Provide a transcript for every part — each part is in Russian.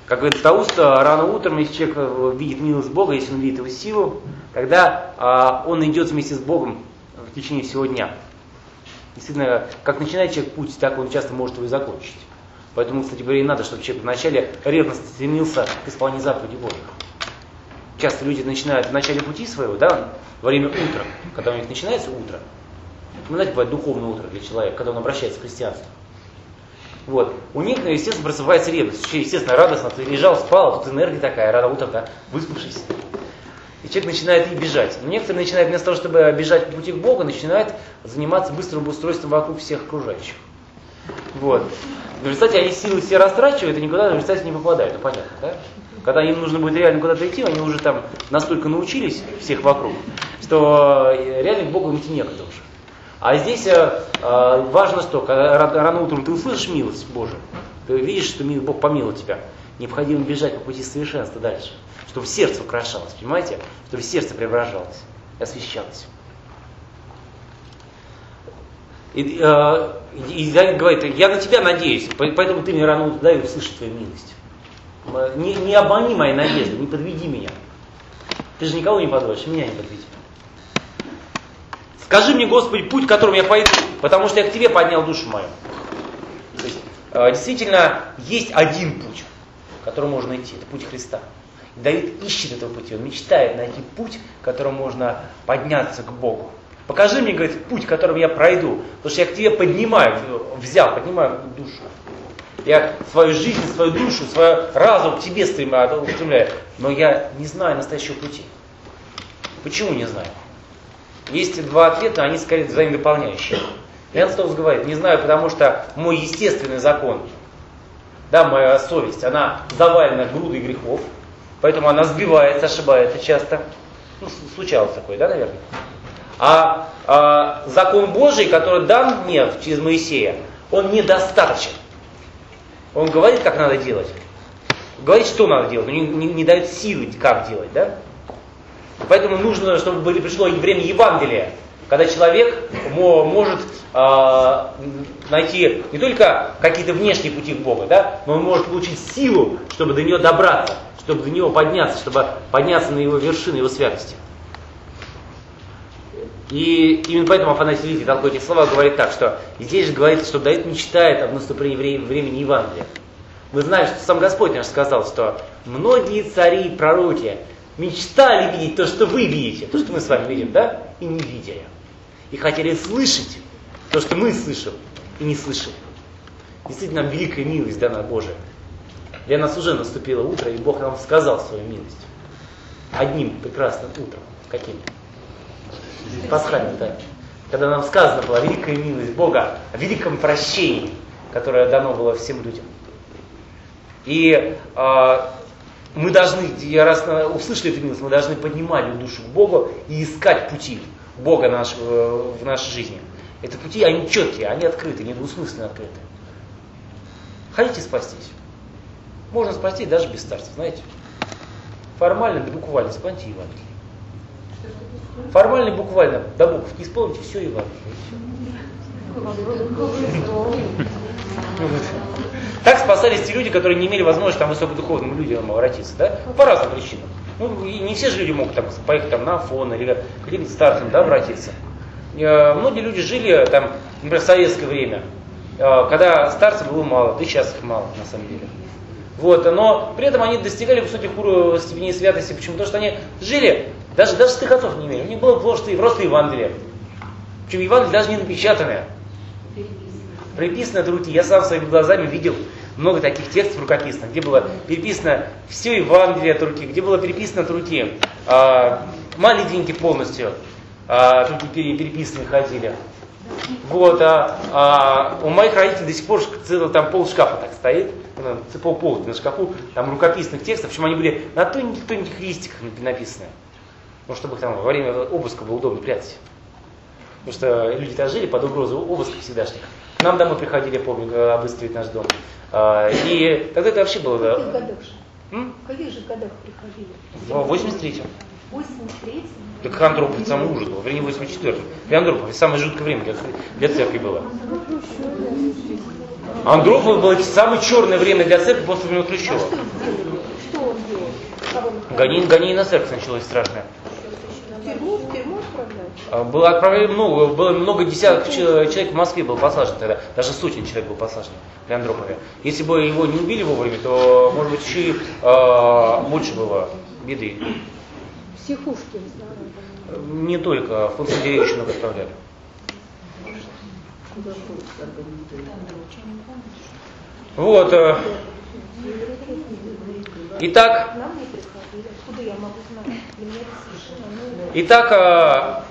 Как говорит Тауст, рано утром, если человек видит милость Бога, если он видит его силу, тогда он идет вместе с Богом в течение всего дня. Действительно, как начинает человек путь, так он часто может его и закончить. Поэтому, кстати говоря, и надо, чтобы человек вначале ревностно стремился к исполнению заповедей Божьих. Часто люди начинают в начале пути своего, да, во время утра, когда у них начинается утро. Вы знаете, бывает духовное утро для человека, когда он обращается к христианству. Вот. У них, естественно, просыпается ревность. Естественно, радостно, ты лежал, спал, а тут энергия такая, рано утром, да, выспавшись. И человек начинает и бежать. Но некоторые начинают вместо того, чтобы бежать по пути к Богу, начинают заниматься быстрым устройством вокруг всех окружающих. Вот. В результате они силы все растрачивают и никуда в результате не попадают. Ну понятно, да? Когда им нужно будет реально куда-то идти, они уже там настолько научились всех вокруг, что реально к Богу идти некогда уже. А здесь важно что, когда рано утром ты услышишь милость Божию, ты видишь, что Бог помилует тебя, необходимо бежать по пути совершенства дальше, чтобы сердце украшалось, понимаете? Чтобы сердце преображалось и освящалось. И говорит, я на тебя надеюсь, поэтому ты мне рано утром дай услышать твою милость. Не обмани мои надежды, не подведи меня. Ты же никого не подводишь, меня не подведи. Скажи мне, Господи, путь, которым я пойду, потому что я к Тебе поднял душу мою. То есть, действительно, есть один путь, которым можно идти, это путь Христа. И Давид ищет этого пути, он мечтает найти путь, которым можно подняться к Богу. Покажи мне, говорит, путь, которым я пройду, потому что я к Тебе поднимаю душу. Я свою жизнь, свою душу, свой разум к Тебе устремляю, но я не знаю настоящего пути. Почему не знаю? Есть два ответа, они скорее взаимодополняющие. Иоанн Златоуст говорит, не знаю, потому что мой естественный закон, да, моя совесть, она завалена грудой грехов, поэтому она сбивается, ошибается часто. Ну, случалось такое, да, наверное? А закон Божий, который дан мне через Моисея, он недостаточен. Он говорит, как надо делать, говорит, что надо делать, но не дает силы, как делать, да? Поэтому нужно, чтобы пришло время Евангелия, когда человек может найти не только какие-то внешние пути к Богу, да, но он может получить силу, чтобы до него добраться, чтобы до него подняться, чтобы подняться на его вершину, его святости. И именно поэтому Афанасий Великий, толкуя эти слова, говорит так, что здесь же говорится, что Давид мечтает об наступлении времени Евангелия. Мы знаем, что сам Господь наш сказал, что многие цари и пророки мечтали видеть то, что вы видите, то, что мы с вами видим, да, и не видели. И хотели слышать то, что мы слышим, и не слышим. Действительно, нам великая милость дана Божия. Для нас уже наступило утро, и Бог нам сказал свою милость. Одним прекрасным утром. Каким? Пасхальным, да. Когда нам сказано была великая милость Бога о великом прощении, которое дано было всем людям. И мы должны, раз услышали эту милость, мы должны поднимать душу к Богу и искать пути Бога в нашей жизни. Это пути, они четкие, они открыты, недвусмысленно открыты. Хотите спастись? Можно спастись даже без старцев, знаете. Формально, да буквально, исполните Евангелие. Формально, буквально, до букв исполните все Евангелие. Так спасались те люди, которые не имели возможности там, высокодуховным людям обратиться, да? По разным причинам. Ну, и не все же люди могут там, поехать там, на Афон или к каким-то старцам, да, обратиться. Многие люди жили, там, например, в советское время, когда старцев было мало, да и сейчас их мало, на самом деле. Вот, но при этом они достигали высоких степеней святости. Почему? Потому что они жили, даже святых отцов не имели. У них было просто Евангелие. Причем Евангелие даже не напечатанное. Приписано от руки. Я сам своими глазами видел много таких текстов рукописных, где было переписано все Евангелие от руки, где было переписано от руки. Молитвенники полностью от руки переписанные ходили. Вот, у моих родителей до сих пор целый там пол шкафа так стоит, полки на шкафу, там рукописных текстов, причем они были на тоненьких листиках написаны. Ну, чтобы их там во время обыска было удобно прятать. Потому что люди-то жили под угрозой обыска всегдашних. К нам домой приходили, я помню, обыскивать наш дом. И тогда это вообще было... В каких же годах приходили? В 83-м. 83-м? Так Андропов самый ужас был, вернее, в 84-м. При Андропове самое жуткое время для церкви было. Андропов было самое черное время для церкви после времени Хрущева. Что он делал? Гонение на церковь началось страшное. В тюрьму отправляют? Было много десятков человек в Москве было посажено тогда, даже сотен человек было посажено при Андропове. Если бы его не убили вовремя, то, может быть, еще и больше было беды. Психушки, знаю. Не только, в концлагеря еще много отправляли. Вот. Итак, Нам не приходили. Откуда я могу знать? Для меня это совершенно... Итак,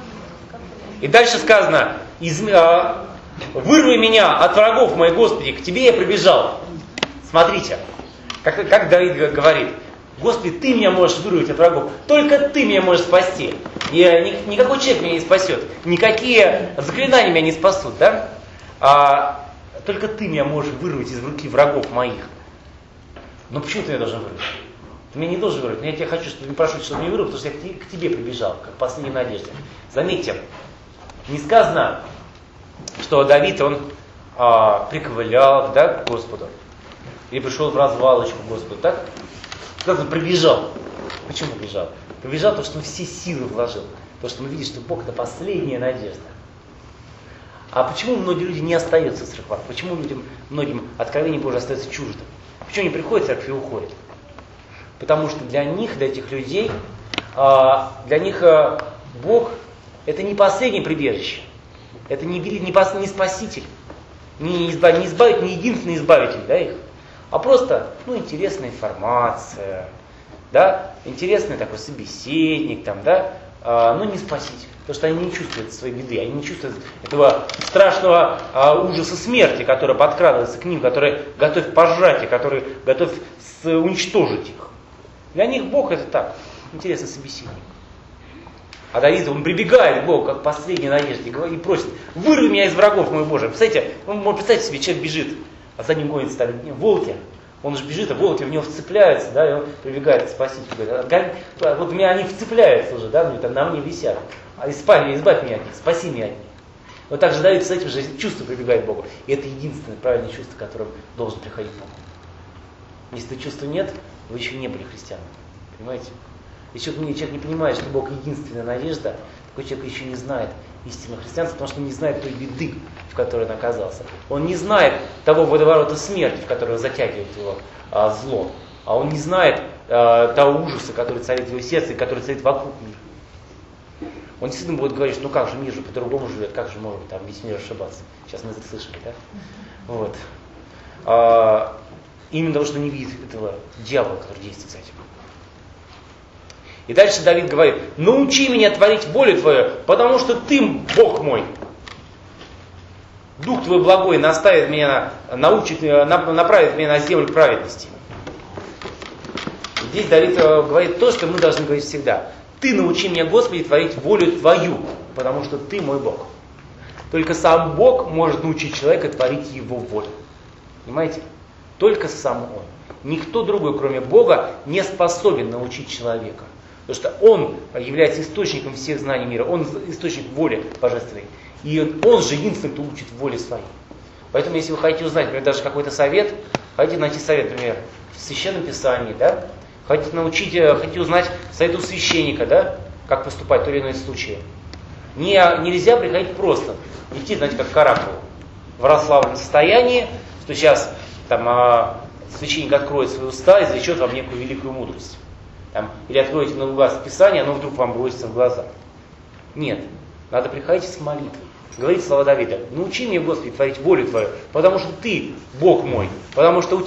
и дальше сказано, вырви меня от врагов моих, Господи, к Тебе я прибежал. Смотрите, как Давид говорит, Господи, Ты меня можешь вырвать от врагов, только Ты меня можешь спасти. Никакой человек меня не спасет, никакие заклинания меня не спасут, да? Только Ты меня можешь вырвать из руки врагов моих. Но почему Ты меня должен вырвать? Ты меня не должен вырвать, но я тебя хочу, чтобы не прошу, чтобы меня вырвал, потому что я к тебе прибежал, как последняя надежда. Заметьте, не сказано, что Давид, он приковылял, да, к Господу, или пришел в развалочку к Господу, так? Сказано, прибежал. Почему прибежал? Прибежал, потому что он все силы вложил, потому что он видит, что Бог это последняя надежда. А почему многие люди не остаются в церквах? Почему многим откровение Божие остается чуждым? Почему они приходят в церковь и уходят? Потому что для них, для этих людей, для них Бог это не последнее прибежище, это не спаситель, не избавитель, не единственный избавитель, да, их, а просто интересная информация, да, интересный такой собеседник, там, да, но не спаситель. Потому что они не чувствуют своей беды, они не чувствуют этого страшного ужаса смерти, который подкрадывается к ним, который готов пожрать их, который готов уничтожить их. Для них Бог это так, интересный собеседник. А Давид, он прибегает к Богу, как последняя надежда, и просит, вырви меня из врагов, мой Боже. Представьте себе, человек бежит, а за ним гонятся там волки. Он же бежит, а волки в него вцепляются, да, и он прибегает к спасителю. Говорит, вот меня они вцепляются уже, да, на мне висят. Избавь меня от них, спаси меня от них. Вот так же Давид с этим же чувством прибегает к Богу. И это единственное правильное чувство, которым должен приходить Бог. Если этого чувства нет, вы еще не были христианами. Понимаете? Если человек не понимает, что Бог единственная надежда, такой человек еще не знает истинного христианства, потому что он не знает той беды, в которой он оказался. Он не знает того водоворота смерти, в который затягивает его зло. А он не знает того ужаса, который царит в его сердце и который царит вокруг мира. Он действительно будет говорить, что как же мир же по-другому живет, как же может там весь мир ошибаться. Сейчас мы это слышали, да? Вот. Именно потому, что не видит этого дьявола, который действует с этим. И дальше Давид говорит, научи меня творить волю Твою, потому что Ты Бог мой. Дух Твой благой направит меня на землю праведности. Здесь Давид говорит то, что мы должны говорить всегда. Ты научи меня, Господи, творить волю Твою, потому что Ты мой Бог. Только сам Бог может научить человека творить его волю. Понимаете? Только сам Он. Никто другой, кроме Бога, не способен научить человека. Потому что Он является источником всех знаний мира. Он источник воли божественной. И Он же единственный, кто учит воле своей. Поэтому, если вы хотите узнать, например, даже какой-то совет, хотите найти совет, например, в Священном Писании, да? Хотите узнать совет у священника, да? Как поступать в той или иной случае. Нельзя приходить просто. Идти, знаете, как к оракулу. В расслабленном состоянии, что сейчас там священник откроет свои уста и изречет вам некую великую мудрость. Или откроете на глаз Писание, оно вдруг вам бросится в глаза. Нет. Надо приходить с молитвой. Говорить слова Давида. Научи меня, Господи, творить волю Твою, потому что Ты Бог мой. Потому что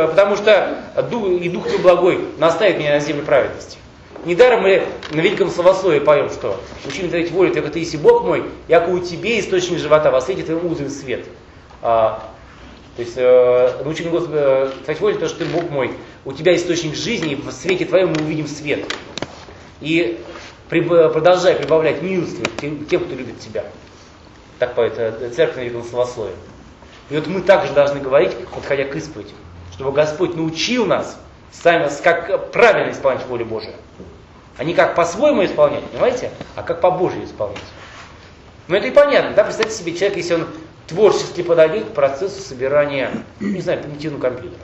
и Дух Твой благой наставит меня на землю праведности. Недаром мы на великом словословии поем, что научи меня творить волю Твою, Ты есть Бог мой, яко у Тебе источник живота, во свете Твоем утренний свет. То есть, научи меня, Господи, творить волю, потому что Ты Бог мой. У Тебя источник жизни, и в свете Твоем мы увидим свет. И продолжай прибавлять милостью тем, кто любит Тебя. Так поет церковь на великом словословии. И вот мы также должны говорить, подходя к исповеди, чтобы Господь научил нас сами, как правильно исполнять волю Божию. А не как по-своему исполнять, понимаете, а как по Божьей исполнять. Ну это и понятно, да, представьте себе человек, если он творчески подойдет к процессу собирания, не знаю, примитивного компьютера.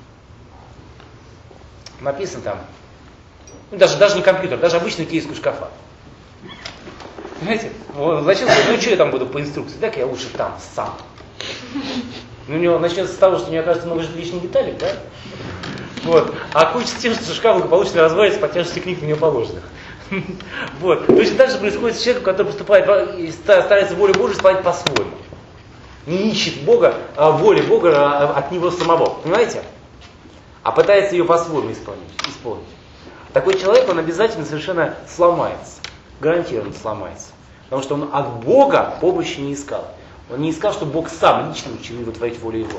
Написано там, ну, даже не компьютер, даже обычный кейс у шкафа. Понимаете? Вот, зачем? Ну что я там буду по инструкции? Так я лучше там сам. Ну, у него начнется с того, что у него окажется много лишних деталей, да? Вот. А кончится тем, что шкаф благополучно развалится по тяжести книг на него положенных. Вот. Точно так же происходит с человеком, который поступает и старается волю Божию исполнять по-своему. Не ищет Бога, а воли Бога от Него самого. Понимаете? А пытается ее по-своему исполнить. Такой человек, он обязательно совершенно сломается. Гарантированно сломается. Потому что он от Бога помощи не искал. Он не искал, что Бог сам лично учил его творить волю Его.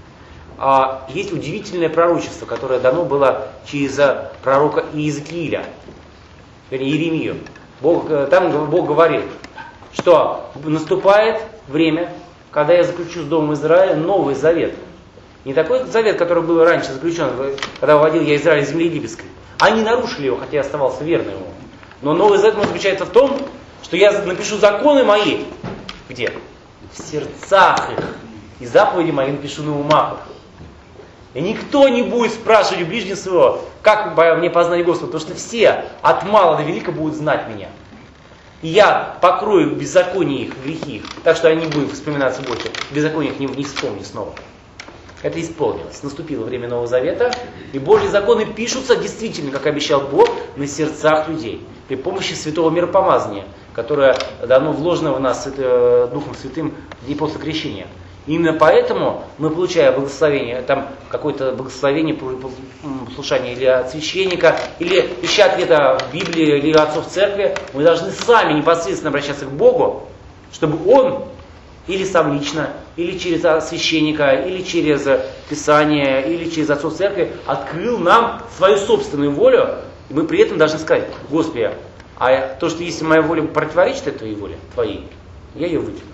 А есть удивительное пророчество, которое дано было через пророка Иезекииля, вернее Иеремию. Там Бог говорит, что наступает время, когда я заключу с Домом Израиля новый завет. Не такой завет, который был раньше заключен, когда выводил я Израиль из земли египетской. Они нарушили его, хотя я оставался верным ему. Но новый завет заключается в том, что я напишу законы мои. Где? В сердцах их. И заповеди мои напишу на умах их. И никто не будет спрашивать у ближнего своего, как мне познать Господа, потому что все от мала до велика будут знать меня. И я покрою беззаконие их, грехи их, так что они не будут вспоминаться больше. Беззаконие их не вспомню снова. Это исполнилось. Наступило время Нового Завета, и Божьи законы пишутся действительно, как обещал Бог, на сердцах людей. При помощи святого миропомазания, которое дано вложено в нас Духом Святым и после крещения. Именно поэтому мы, получая благословение, там какое-то благословение, послушание или от священника, или ища ответа в Библии, или отцов церкви, мы должны сами непосредственно обращаться к Богу, чтобы Он или сам лично, или через священника, или через Писание, или через отцов церкви открыл нам свою собственную волю, и мы при этом должны сказать: Господи, а то, что если моя воля противоречит этой воле Твоей, я ее выкину.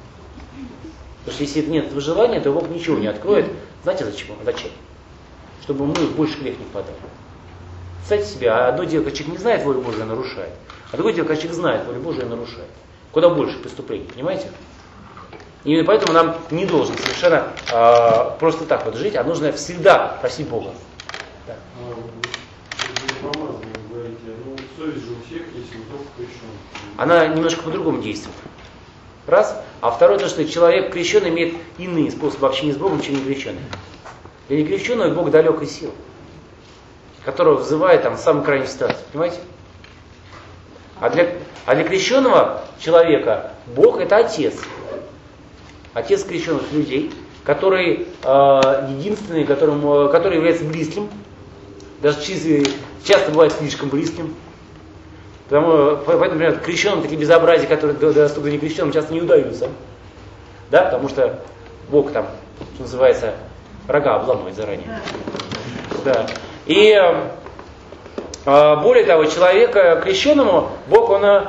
Потому что если нет этого желания, то Бог ничего не откроет. Знаете зачем? Чтобы мы больше грех не впадали. Представьте себе, одно дело, когда человек не знает волю Божию, нарушает. А другое дело, когда человек знает волю Божию, нарушает. Куда больше преступлений, понимаете? И именно поэтому нам не должен совершенно просто так вот жить, а нужно всегда просить Бога. Да. Совесть же у всех, если не только крещенный. Она немножко по-другому действует. Раз. А второе, то, что человек крещенный имеет иные способы общения с Богом, чем некрещенный. Для некрещенного Бог далекой силы, которого взывает там в самой крайней ситуации. Понимаете? А для крещенного человека Бог это Отец. Отец крещенных людей, который единственный, который является близким, даже часто бывает слишком близким. Поэтому, например, крещенным такие безобразия, которые доступны некрещенным, часто не удаются. Да? Потому что Бог там, что называется, рога обламывает заранее. Да. И более того, человека крещенному Бог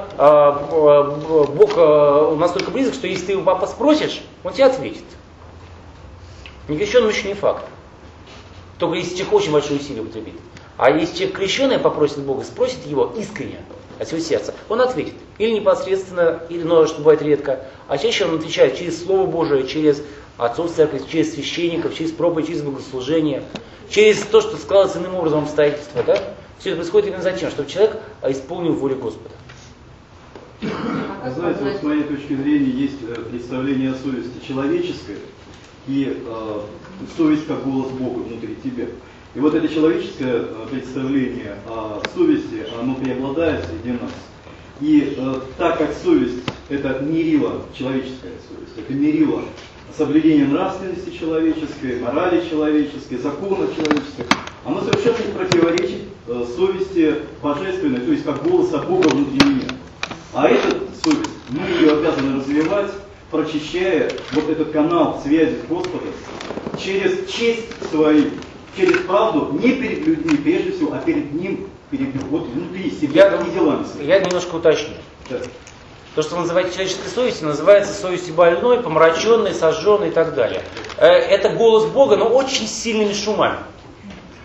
настолько близок, что если ты его папа спросишь, он тебе ответит. Некрещенному еще не факт. Только если человек очень большое усилие употребит. А если человек крещенный попросит Бога, спросит его искренне от всего сердца, он ответит. Или непосредственно, или, но что бывает редко. А чаще он отвечает через Слово Божие, через отцов церкви, через священников, через проповедь, через богослужение, через то, что складывается иным образом обстоятельства. Да? Все это происходит именно за тем, чтобы человек исполнил волю Господа. Знаете, вот с моей точки зрения есть представление о совести человеческой и совесть как голос Бога внутри тебя. И вот это человеческое представление о совести, оно преобладает среди нас. И так как совесть это мерило, человеческая совесть, это мерило соблюдение нравственности человеческой, морали человеческой, законов человеческих, оно совершенно не противоречит совести божественной, то есть как голоса Бога внутри меня. А эта совесть, мы ее обязаны развивать, прочищая вот этот канал связи с Господом через честь свою, через правду, не перед людьми прежде всего, а перед Ним, вот внутри себя и делами своими. Я немножко уточню. Да. То, что вы называете человеческой совестью, называется совестью больной, помраченной, сожженной и так далее. Это голос Бога, но очень сильными шумами.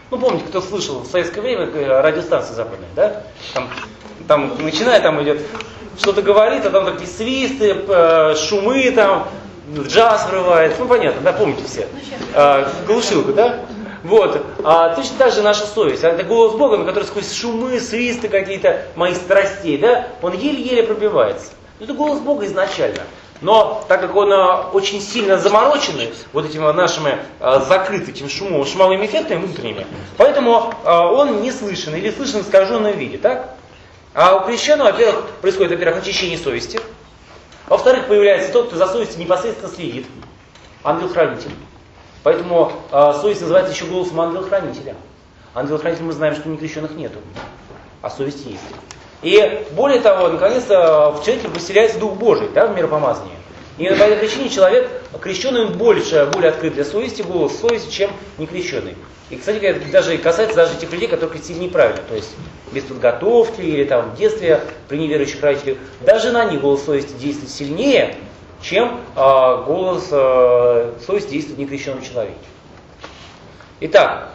Ну, помните, кто слышал в советское время радиостанции западные, да? Там начинает, там идет, что-то говорит, а там такие свисты, шумы, там, джаз врывается. Ну, понятно, да, помните все. Глушилка, да? Вот. Точно так же наша совесть. Это голос Бога, который сквозь шумы, свисты какие-то моих страстей, да, он еле-еле пробивается. Это голос Бога изначально. Но так как он очень сильно замороченный вот этими нашими закрытыми шумовыми эффектами внутренними, поэтому он не слышен или слышен в искаженном виде, так? А у крещенного, во-первых, происходит, очищение совести. Во-вторых, появляется тот, кто за совестью непосредственно следит. Ангел-хранитель. Поэтому совесть называется еще голосом ангела-хранителя. Ангела-хранителя мы знаем, что некрещенных нету, а совесть есть. И более того, наконец-то в человеке поселяется Дух Божий, да, в миропомазании. И по этой причине человек крещенный более открыт для совести, голос совести, чем некрещенный. И, кстати, это даже касается даже тех людей, которые крестили неправильно, то есть без подготовки или там в детстве при неверующих родителях. Даже на них голос совести действует сильнее, чем голос совести действует в некрещенном человеке. Итак,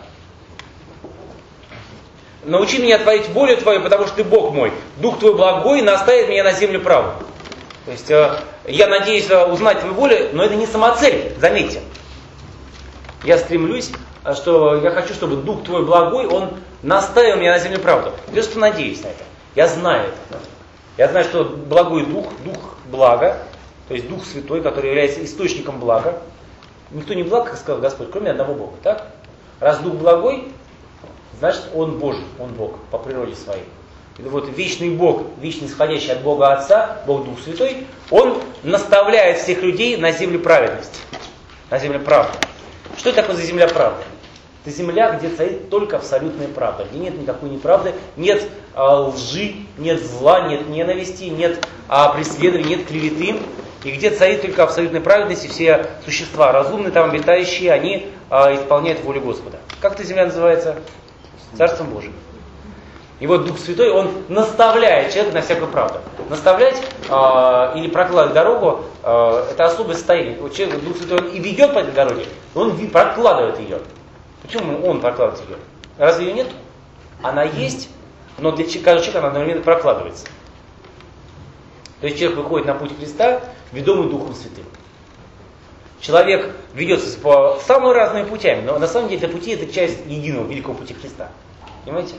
научи меня творить волю Твою, потому что Ты Бог мой. Дух Твой благой наставит меня на землю правду. То есть я надеюсь узнать Твою волю, но это не самоцель, заметьте. Я стремлюсь, что я хочу, чтобы Дух Твой благой, Он наставил меня на землю правду. Я что надеюсь на это. Я знаю это. Я знаю, что благой Дух, Дух блага, то есть Дух Святой, который является источником блага. Никто не благ, как сказал Господь, кроме одного Бога. Так? Раз Дух благой, значит, Он Божий, Он Бог по природе своей. И вот вечный Бог, вечно исходящий от Бога Отца, Бог Дух Святой, Он наставляет всех людей на землю праведности, на землю правды. Что это такое за земля правды? Это земля, где царит только абсолютная правда, где нет никакой неправды, нет лжи, нет зла, нет ненависти, нет преследования, нет клеветы, и где царит только абсолютная праведность, и все существа разумные, там обитающие, они исполняют волю Господа. Как эта земля называется? Царством Божьим. И вот Дух Святой, Он наставляет человека на всякую правду. Наставлять или прокладывать дорогу, это особое состояние. Вот человек, Дух Святой, он и ведет по этой дороге, он прокладывает ее. Почему Он прокладывает ее? Разве ее нет? Она есть, но для каждого человека она одновременно прокладывается. То есть человек выходит на путь Христа, ведомый Духом Святым. Человек ведется по самыми разными путями, но на самом деле это пути, это часть единого великого пути Христа. Понимаете?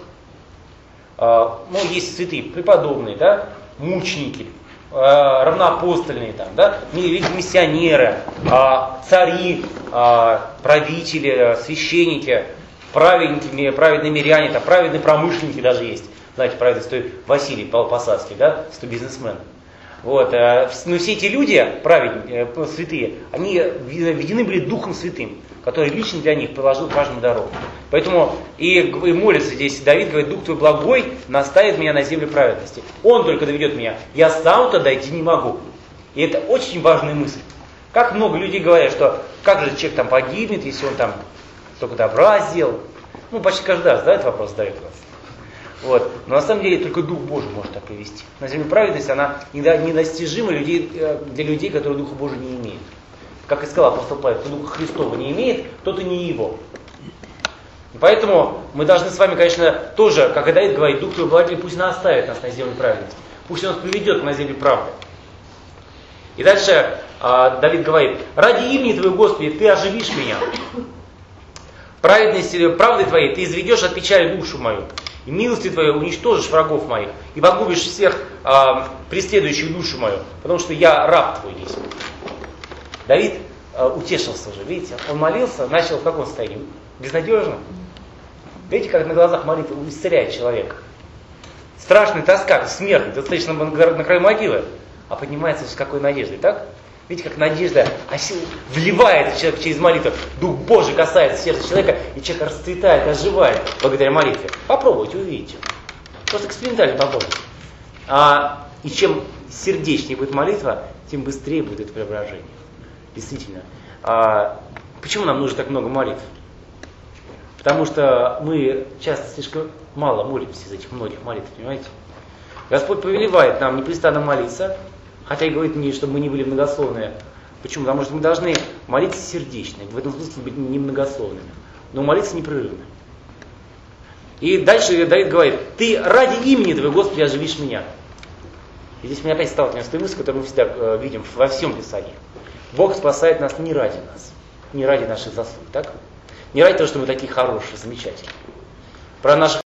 Есть святые, преподобные, да, мученики, равноапостольные, там, да, миссионеры, цари, правители, священники, праведные миряне, там, праведные промышленники даже есть. Знаете, праведный Василий Посадский, да, бизнесмен. Вот, но все эти люди, праведные, святые, они введены были Духом Святым, который лично для них положил каждому дорогу. Поэтому и молится здесь Давид, говорит, Дух Твой благой наставит меня на землю праведности. Он только доведет меня, я сам туда идти не могу. И это очень важная мысль. Как много людей говорят, что как же человек там погибнет, если он там только добра сделал. Ну, почти каждый раз, да, этот вопрос задает вас. Вот. Но на самом деле только Дух Божий может так привести. На землю праведности она недостижима для людей, которые Духа Божия не имеют. Как и сказал апостол Павел, кто Духа Христова не имеет, тот и не его. И поэтому мы должны с вами, конечно, тоже, как и Давид говорит, Дух Твой благой, пусть наставит нас на землю праведности. Пусть Он нас приведет на землю правды. И дальше Давид говорит, ради имени Твоего, Господи, Ты оживишь меня. Праведностью, правдой Твоей Ты изведешь от печали душу мою. И милостью Твоей уничтожишь врагов моих. И погубишь всех преследующих душу мою. Потому что я раб Твой здесь. Давид утешился уже, видите. Он молился, начал в каком состоянии? Безнадежно. Видите, как на глазах молитвы исцеляет человека. Страшная тоска, смерть, достаточно на краю могилы. А поднимается с какой надеждой, так? Видите, как надежда вливает человек через молитву. Дух Божий касается сердца человека, и человек расцветает, оживает благодаря молитве. Попробуйте, увидите. Просто экспериментально попробуйте. И чем сердечнее будет молитва, тем быстрее будет это преображение. Действительно. Почему нам нужно так много молитв? Потому что мы часто слишком мало молимся из этих многих молитв, понимаете? Господь повелевает нам непрестанно молиться, хотя и говорит мне, чтобы мы не были многословные. Почему? Потому что мы должны молиться сердечно, в этом смысле быть немногословными, но молиться непрерывно. И дальше Давид говорит: ты ради имени Твоего, Господи, оживишь меня. И здесь мы опять сталкиваемся с той мыслью, которую мы всегда видим во всем Писании. Бог спасает нас не ради нас, не ради наших заслуг, так? Не ради того, что мы такие хорошие, замечательные. Про наших